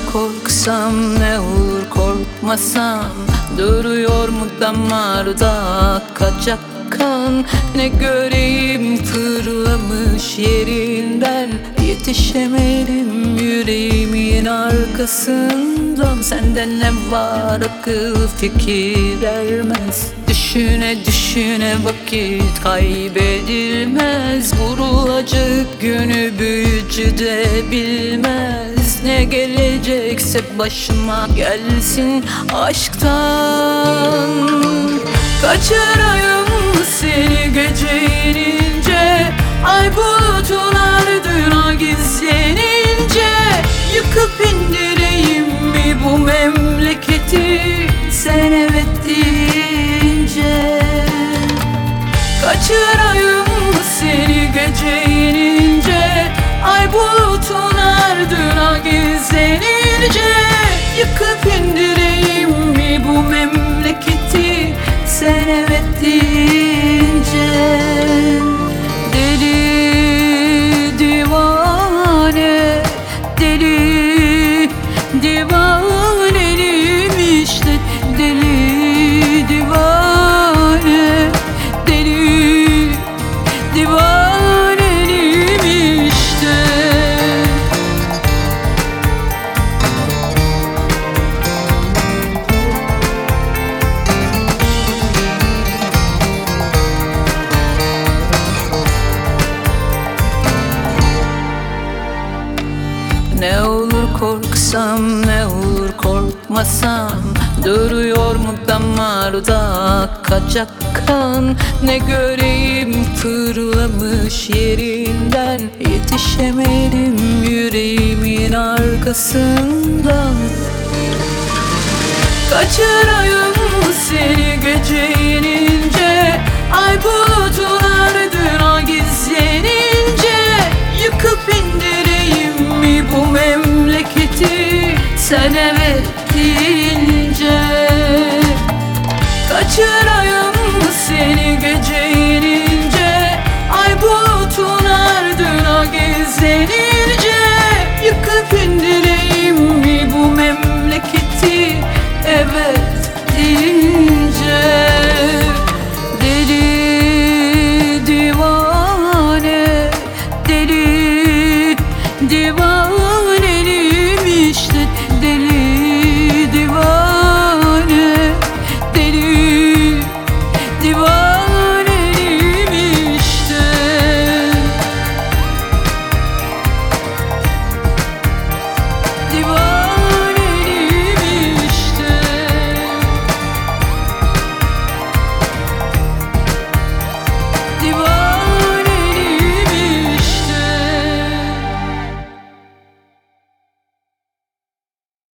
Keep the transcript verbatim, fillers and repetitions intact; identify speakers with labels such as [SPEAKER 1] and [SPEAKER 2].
[SPEAKER 1] korksam ne olur korkmasam, duruyor mu damarda kaçak kan? Ne göreyim fırlamış yerinden, yetişemedim yüreğimin arkasından. Sende ne var akıl fikir ermez, düşüne düşüne vakit kaybedilmez. Vurulacak günü büyücü de bilmez, ne gelecekse başıma gelsin aşktan. Kaçırayım seni gece inince, ay bulutun ardına gizlenince. Yıkıp indireyim mi bu memleketi sen evet deyince? Kaçırayım seni gece inince, ay bulutun ardına gizlenince. Yıkıp indireyim mi bu memleketi sen evet deyince? Deli divane, deli divaneyim işte. Deli divane, deli divaneyim işte. Ne olur korksam ne olur korkmasam, duruyor mu damarda kaçak kan? Ne göreyim fırlamış yerinden, yetişemedim yüreğimin arkasından. Kaçırayım seni gece inince, ay bulutun ardına gizlenince. Yıkıp indireyim mi bu memleketi sen evet deyince? Kaçırayım seni gece inince, ay bulutun ardına gizlenince. Yıkıp indireyim mi bu memleketi evet deyince? Deli divane, deli divane.